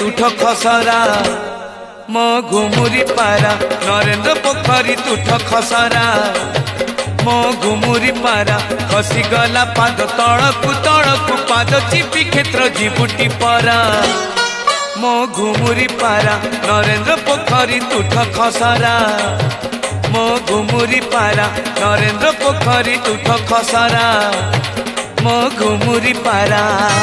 तुठ खसरा मो घुमुरी पारा नरेंद्र पोखरी तुठ खसरा मो घुमुरी पारा खसीगला पाद तड़कू पाद चिपी क्षेत्र जीवुटी परा मो घुमुरी पारा नरेंद्र पोखरी तुठ खसरा मो घुमुरी पारा नरेंद्र पोखरी तुठ खसरा मो घुमुरी पारा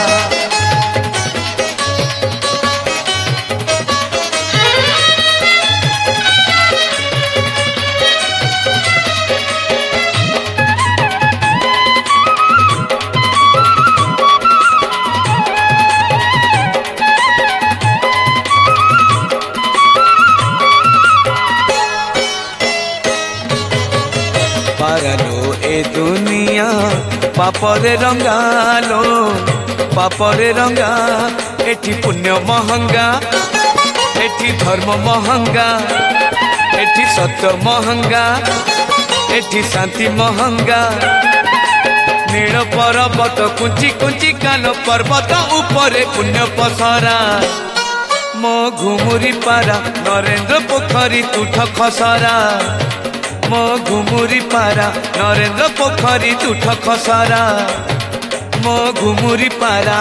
पारालो ए दुनिया पापरे रंगालो पापरे रंगा एठी पुण्य महंगा एठी धर्म महंगा एठी सत्य महंगा एठी शांति महंगा नील पर्वत कुंची कुंची काल पर्वत ऊपरे पुण्य पसरा मो घुमुरी पारा नरेंद्र पोखरी तुठ खसरा मो घुमुरी पारा नरेंद्र पोखरी तुठ खसरा मो घुमुरी पारा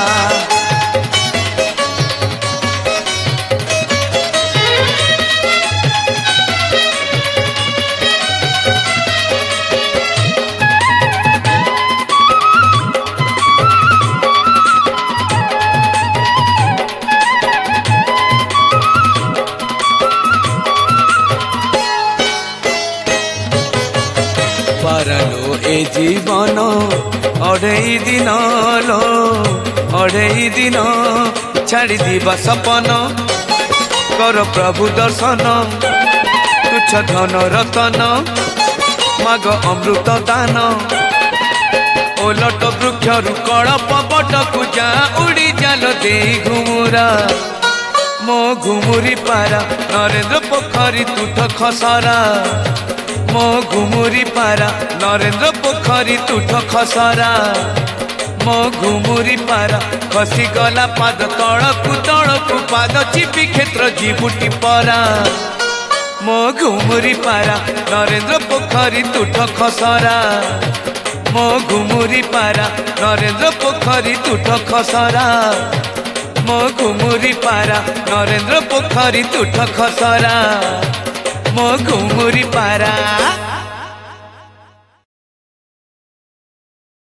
पारालो ए जीवन अढ़ई दिन लो अढ़ई दिन छाड़ी दिवा सपन कर प्रभु दर्शन तुच्छ धन रतन माग अमृत दान ओलट वृक्ष कड़प बटकू जा उड़ी जाल दे घुमुरा मो घुमुरी पारा नरेंद्र पोखरी तुठ खसरा मो घुमुरी पारा नरेंद्र पोखरी तुठ खसरा मो घुमुरी पारा खसीगला पाद तड़कू पाद चिपी क्षेत्र जीवुटी परा मो घुमुरी पारा नरेंद्र पोखरी तुठ खसरा मो घुमुरी पारा नरेंद्र पोखरी तुठ खसरा मो घुमुरी पारा नरेंद्र पोखरी तुठ खसरा मो घुमुरी पारा।